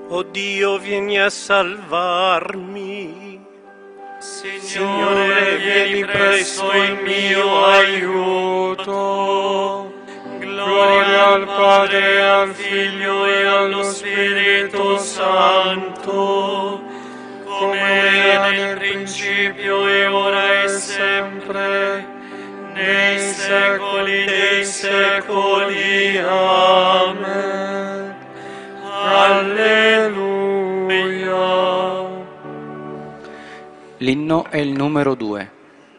O Dio, vieni a salvarmi. Signore, vieni presto in mio aiuto. Gloria al Padre, al Figlio e allo Spirito Santo, come era nel principio e ora e sempre, nei secoli dei secoli. Amen. Alleluia. L'inno è il numero 2.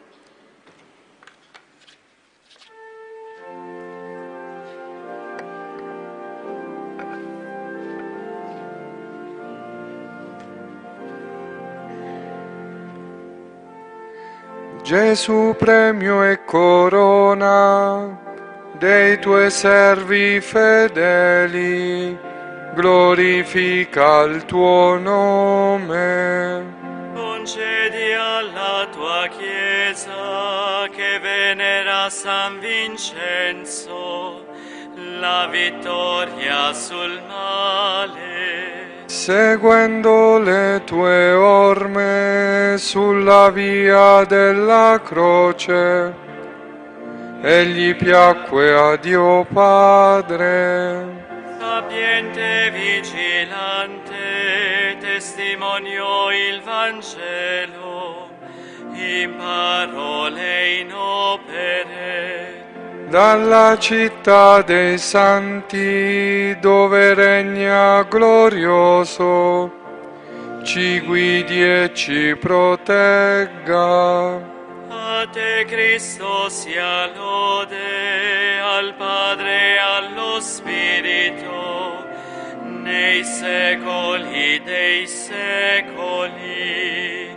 Gesù, premio e corona dei tuoi servi fedeli, glorifica il tuo nome. Concedi alla tua Chiesa che venera San Vincenzo la vittoria sul male. Seguendo le tue orme sulla via della croce, egli piacque a Dio Padre. Sapiente e vigilante, testimoniò il Vangelo in parole e in opere. Dalla città dei santi, dove regna glorioso, ci guidi e ci protegga. A te, Cristo, sia lode, al Padre e allo Spirito, nei secoli dei secoli.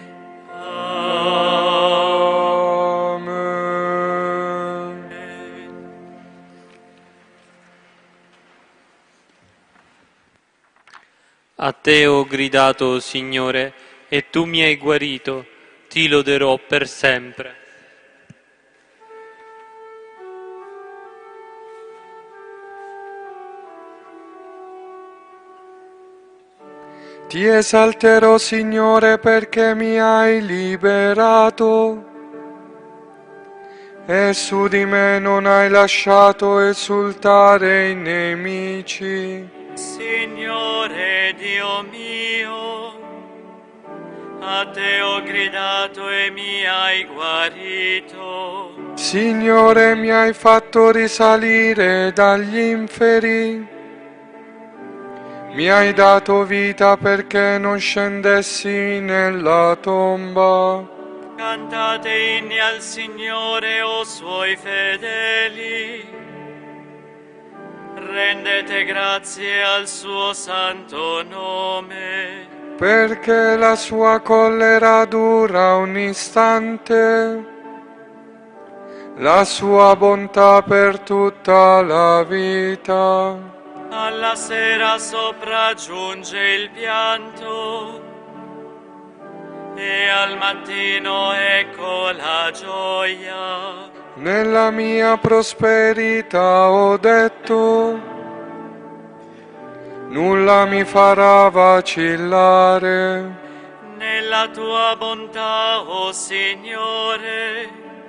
Amen. A te ho gridato, Signore, e tu mi hai guarito, ti loderò per sempre. Ti esalterò, Signore, perché mi hai liberato e su di me non hai lasciato esultare i nemici. Signore Dio mio, a te ho gridato e mi hai guarito. Signore, mi hai fatto risalire dagli inferi. Mi hai dato vita perché non scendessi nella tomba. Cantate inni al Signore, o suoi fedeli. Rendete grazie al suo santo nome. Perché la sua collera dura un istante, la sua bontà per tutta la vita. Alla sera sopraggiunge il pianto e al mattino ecco la gioia. Nella mia prosperità ho detto, nulla mi farà vacillare. Nella tua bontà, o Signore,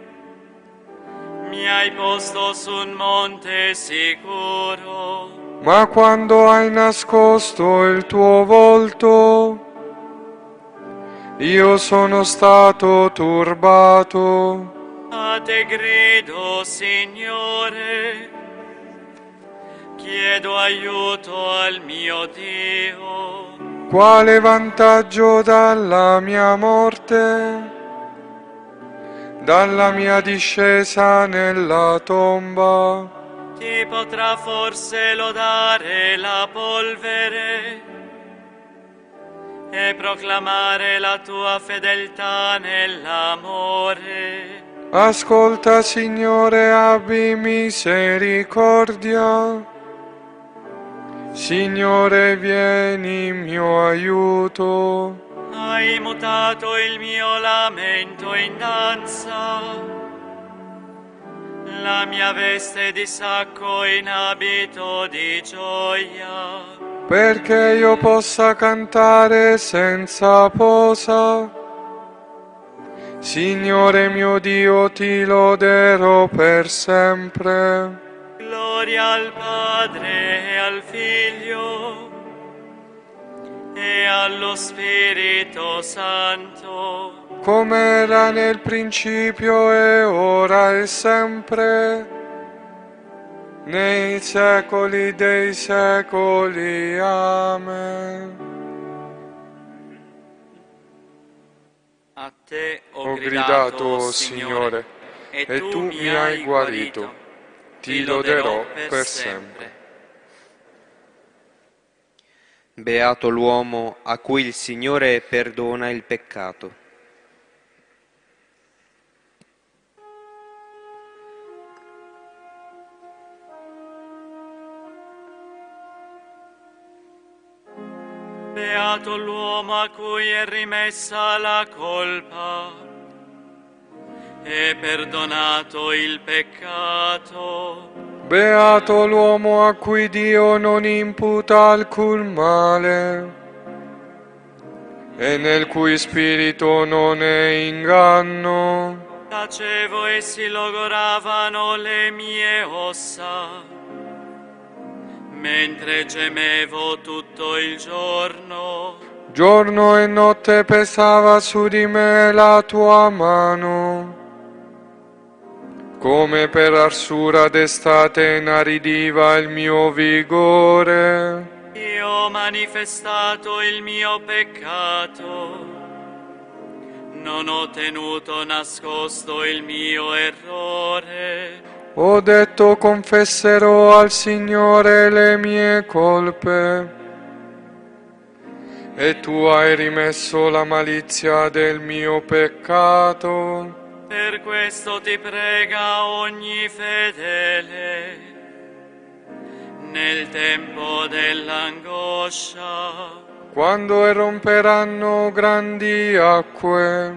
mi hai posto su un monte sicuro. Ma quando hai nascosto il tuo volto, io sono stato turbato. A te grido, Signore, chiedo aiuto al mio Dio. Quale vantaggio dalla mia morte, dalla mia discesa nella tomba? Ti potrà forse lodare la polvere e proclamare la tua fedeltà nell'amore. Ascolta, Signore, abbi misericordia. Signore, vieni in mio aiuto. Hai mutato il mio lamento in danza. la mia veste di sacco in abito di gioia, perché io possa cantare senza posa. Signore mio Dio, ti loderò per sempre. gloria al Padre e al Figlio e allo Spirito Santo, come era nel principio e ora e sempre, nei secoli dei secoli. Amen. a te Ho gridato, o Signore, e tu mi hai guarito. Ti loderò per sempre. Beato l'uomo a cui il Signore perdona il peccato. Beato l'uomo a cui è rimessa la colpa e perdonato il peccato. Beato l'uomo a cui Dio non imputa alcun male e nel cui spirito non è inganno. Tacevo e si logoravano le mie ossa, mentre gemevo tutto il giorno. Giorno e notte pesava su di me la tua mano, come per arsura d'estate inaridiva il mio vigore. Io ho manifestato il mio peccato, non ho tenuto nascosto il mio errore. Ho detto, confesserò al Signore le mie colpe, e tu hai rimesso la malizia del mio peccato. Per questo ti prega ogni fedele, nel tempo dell'angoscia. Quando irromperanno grandi acque,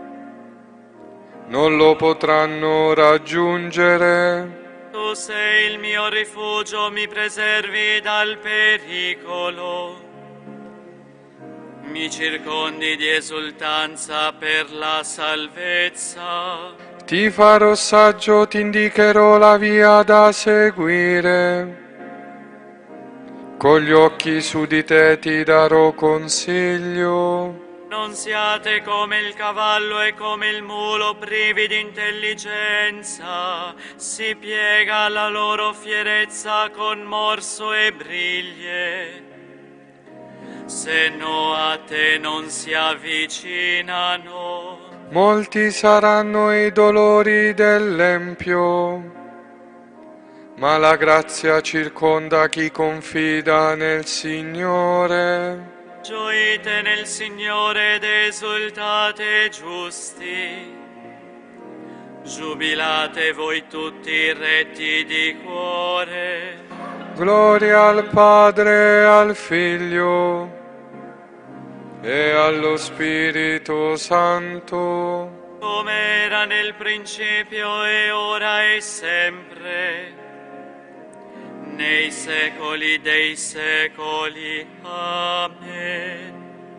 non lo potranno raggiungere. Tu sei il mio rifugio, mi preservi dal pericolo. Mi circondi di esultanza per la salvezza. Ti farò saggio, ti indicherò la via da seguire. Con gli occhi su di te ti darò consiglio. Non siate come il cavallo e come il mulo privi di intelligenza, si piega alla loro fierezza con morso e briglie. Se no a te non si avvicinano. Molti saranno i dolori dell'empio, ma la grazia circonda chi confida nel Signore. Gioite nel Signore ed esultate giusti. Giubilate voi tutti retti di cuore. Gloria al Padre e al Figlio e allo Spirito Santo, Come era nel principio e ora e sempre, nei secoli dei secoli. Amen.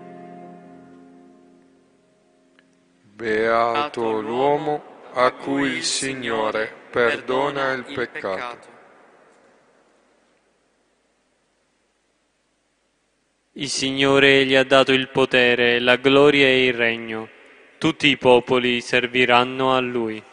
beato l'uomo a cui il Signore perdona il peccato. Il Signore gli ha dato il potere, la gloria e il regno. Tutti i popoli serviranno a Lui.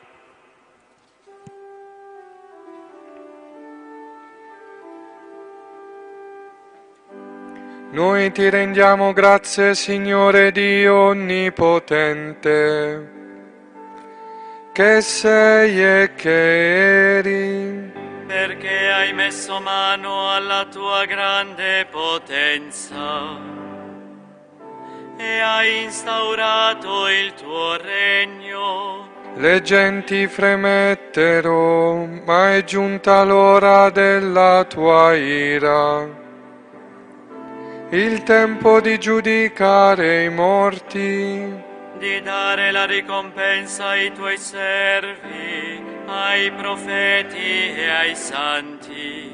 Noi ti rendiamo grazie, Signore Dio Onnipotente, che sei e che eri, Perché hai messo mano alla tua grande potenza e hai instaurato il tuo regno. le genti fremettero, ma è giunta l'ora della tua ira, il tempo di giudicare i morti, Di dare la ricompensa ai tuoi servi, ai profeti e ai santi,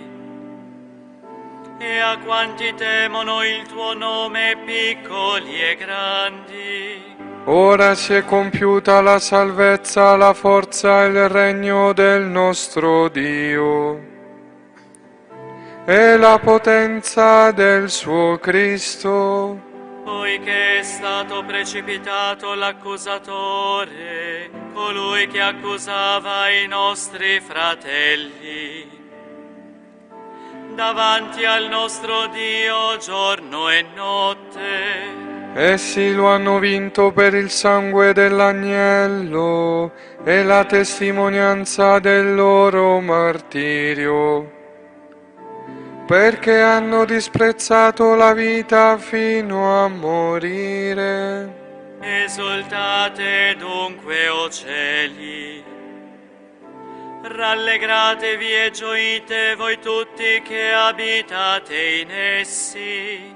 e a quanti temono il tuo nome, piccoli e grandi. Ora si è compiuta la salvezza, la forza e il regno del nostro Dio e la potenza del suo Cristo. Poiché è stato precipitato l'accusatore, colui che accusava i nostri fratelli, davanti al nostro Dio giorno e notte. Essi lo hanno vinto per il sangue dell'agnello e la testimonianza del loro martirio, perché hanno disprezzato la vita fino a morire. Esultate dunque, o cieli, rallegratevi e gioite voi tutti che abitate in essi.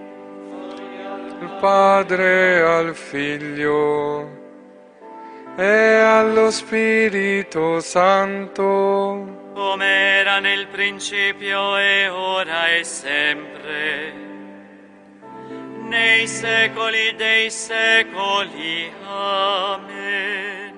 Al Padre, al Figlio e allo Spirito Santo, Come era nel principio e ora e sempre, nei secoli dei secoli. Amen.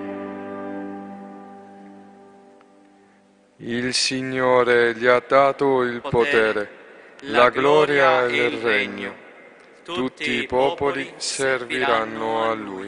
il Signore gli ha dato il potere, la gloria e il regno. Tutti i popoli serviranno a Lui.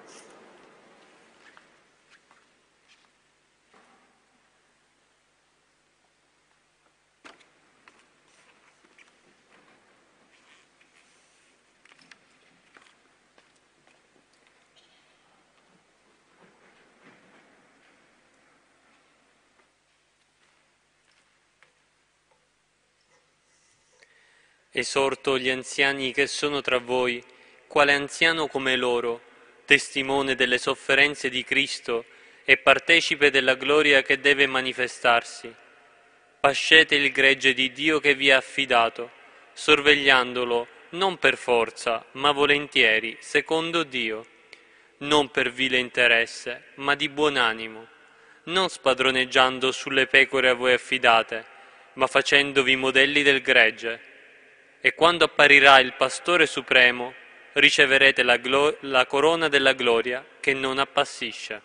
Esorto gli anziani che sono tra voi, quale anziano come loro, testimone delle sofferenze di Cristo e partecipe della gloria che deve manifestarsi. Pascete il gregge di Dio che vi ha affidato, sorvegliandolo non per forza, ma volentieri, secondo Dio, non per vile interesse, ma di buon animo, non spadroneggiando sulle pecore a voi affidate, ma facendovi modelli del gregge. E quando apparirà il Pastore Supremo, riceverete la corona della gloria che non appassisce.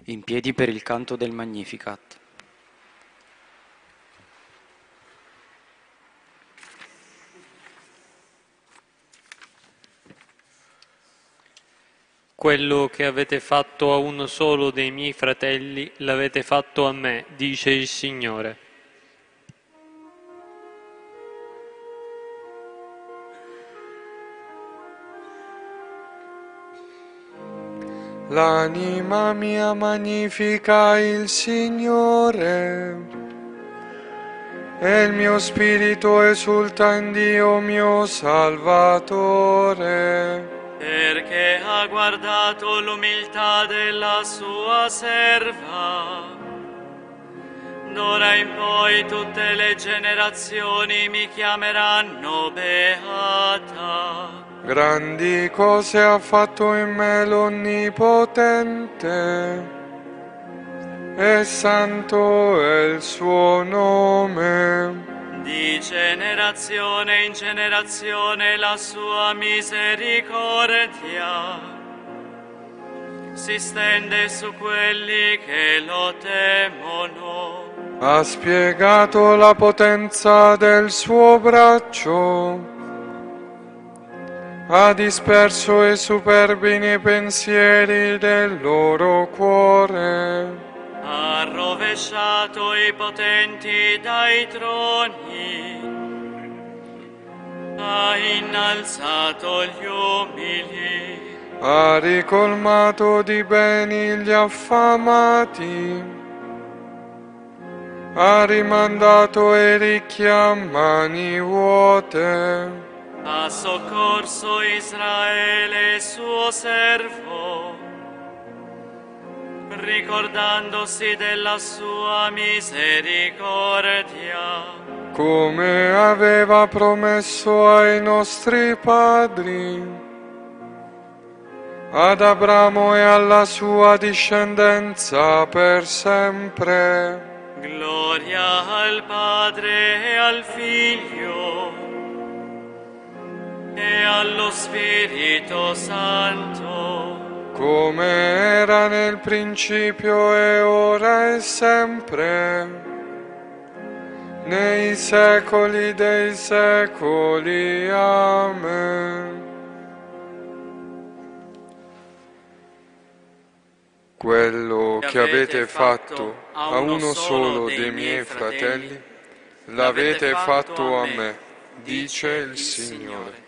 In piedi per il canto del Magnificat. Quello che avete fatto a uno solo dei miei fratelli, l'avete fatto a me, dice il Signore. L'anima mia magnifica il Signore, e il mio spirito esulta in Dio mio Salvatore. Perché ha guardato l'umiltà della sua serva. D'ora in poi tutte le generazioni mi chiameranno beata. Grandi cose ha fatto in me l'Onnipotente, e santo è il suo nome. Di generazione in generazione la sua misericordia si stende su quelli che lo temono. Ha spiegato la potenza del suo braccio, ha disperso i superbi nei pensieri del loro cuore. Ha rovesciato i potenti dai troni, ha innalzato gli umili, Ha ricolmato di beni gli affamati, ha rimandato i ricchi a mani vuote. ha soccorso Israele suo servo, ricordandosi della sua misericordia, Come aveva promesso ai nostri padri, ad Abramo e alla sua discendenza per sempre. gloria al Padre e al Figlio e allo Spirito Santo, Come era nel principio e ora e sempre, nei secoli dei secoli. Amen. Quello che avete fatto a uno solo dei miei fratelli, l'avete fatto a me, dice il Signore.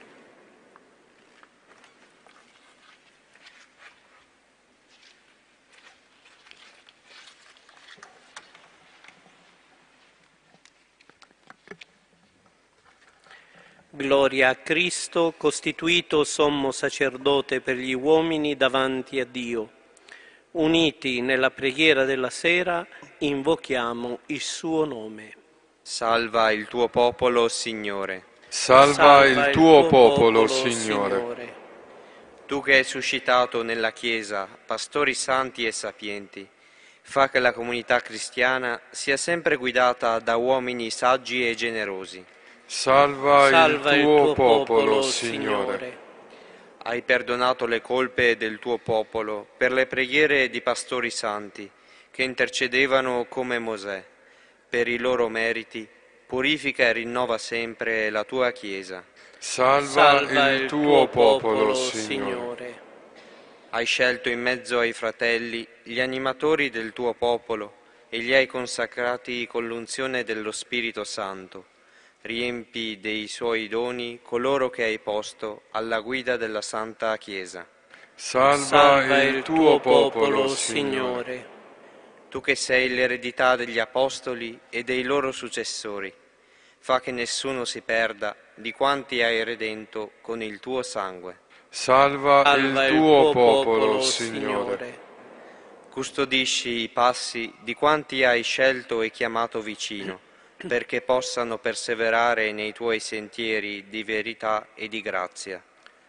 Gloria a Cristo, costituito sommo sacerdote per gli uomini davanti a Dio. Uniti nella preghiera della sera, invochiamo il suo nome. Salva il tuo popolo, Signore. Salva il tuo popolo, Signore. Tu che hai suscitato nella Chiesa pastori santi e sapienti, fa che la comunità cristiana sia sempre guidata da uomini saggi e generosi. Salva il tuo popolo, Signore. Hai perdonato le colpe del tuo popolo per le preghiere di pastori santi che intercedevano come Mosè. Per i loro meriti purifica e rinnova sempre la tua Chiesa. Salva il tuo popolo, Signore. Hai scelto in mezzo ai fratelli gli animatori del tuo popolo e li hai consacrati con l'unzione dello Spirito Santo. Riempi dei suoi doni coloro che hai posto alla guida della Santa Chiesa. Salva il tuo popolo, Signore. Tu che sei l'eredità degli Apostoli e dei loro successori, fa che nessuno si perda di quanti hai redento con il tuo sangue. Salva il tuo popolo, Signore. Custodisci i passi di quanti hai scelto e chiamato vicino, perché possano perseverare nei tuoi sentieri di verità e di grazia.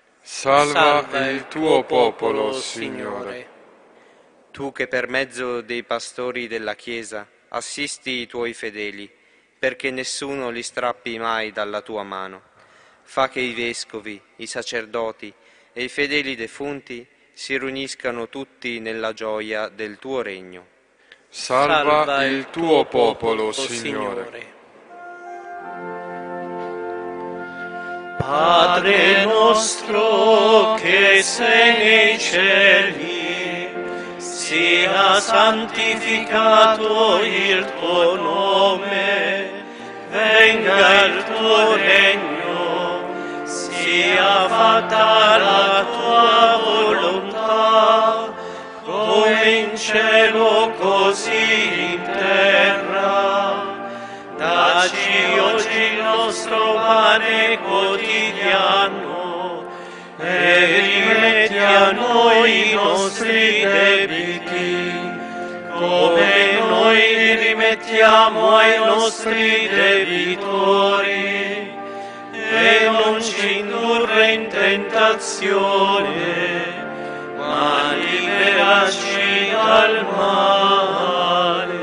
Salva il tuo popolo, Signore. Tu che per mezzo dei pastori della Chiesa assisti i tuoi fedeli, perché nessuno li strappi mai dalla tua mano, fa che i vescovi, i sacerdoti e i fedeli defunti si riuniscano tutti nella gioia del tuo regno. Salva il tuo popolo, Signore. Padre nostro che sei nei cieli, sia santificato il tuo nome, venga il tuo regno, sia fatta la tua volontà, come in cielo così in terra. Dacci oggi il nostro pane quotidiano e rimetti a noi i nostri debiti, come noi li rimettiamo ai nostri debitori, e non ci indurre in tentazione, ma liberaci dal male.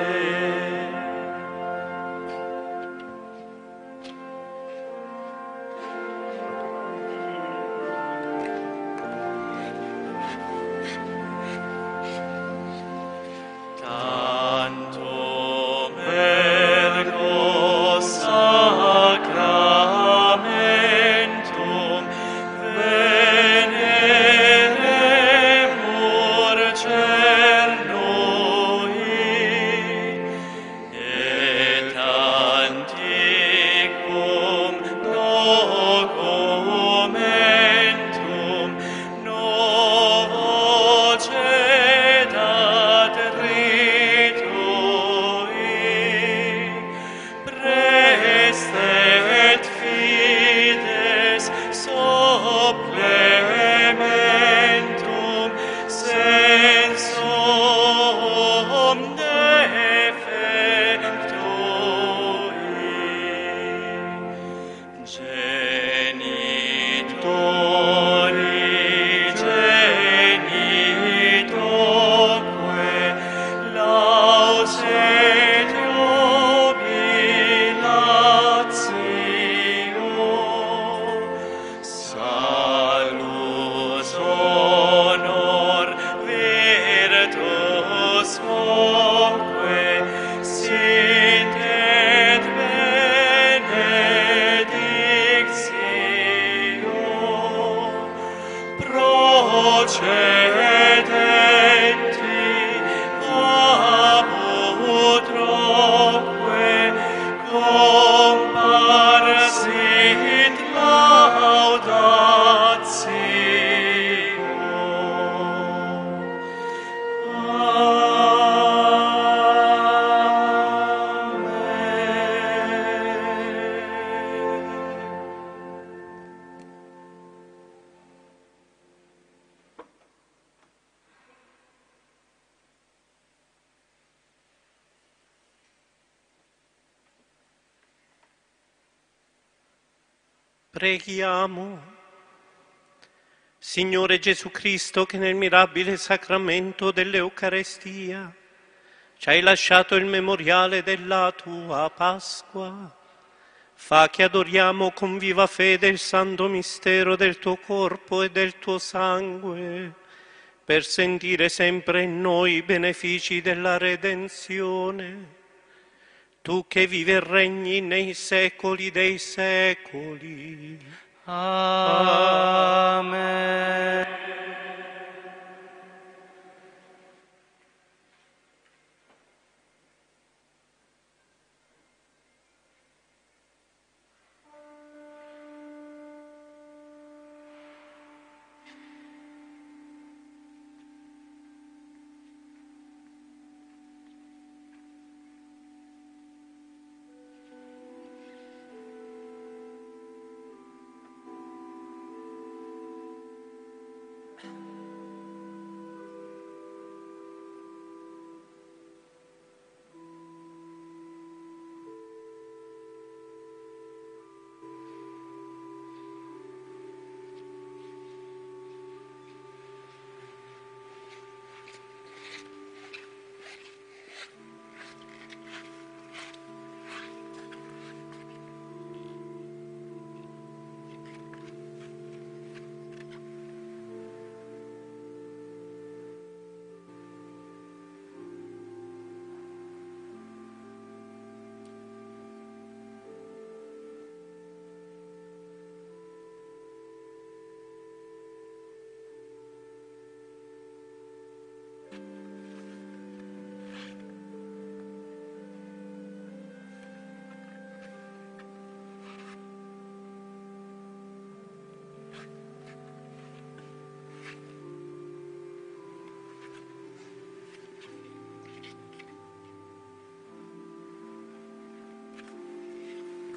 Preghiamo. Signore Gesù Cristo, che nel mirabile sacramento dell'Eucarestia ci hai lasciato il memoriale della tua Pasqua, fa che adoriamo con viva fede il santo mistero del tuo corpo e del tuo sangue, per sentire sempre in noi i benefici della redenzione. Tu che vivi e regni nei secoli dei secoli. Amen.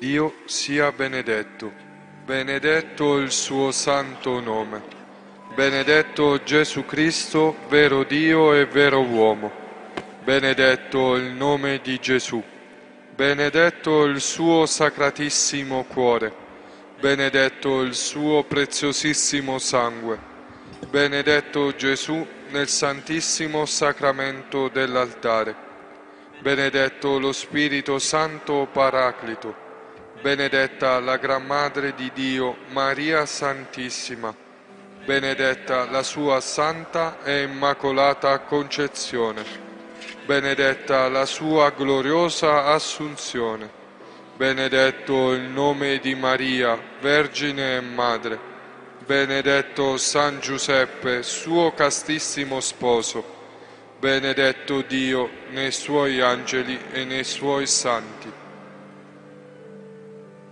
Dio sia benedetto, benedetto il suo santo nome, benedetto Gesù Cristo, vero Dio e vero uomo, benedetto il nome di Gesù, benedetto il suo sacratissimo cuore, benedetto il suo preziosissimo sangue, benedetto Gesù nel santissimo sacramento dell'altare, benedetto lo Spirito Santo Paraclito, benedetta la Gran Madre di Dio, Maria Santissima, benedetta la sua santa e immacolata concezione, benedetta la sua gloriosa assunzione, benedetto il nome di Maria, Vergine e Madre, benedetto San Giuseppe, suo castissimo sposo, benedetto Dio nei suoi angeli e nei suoi santi,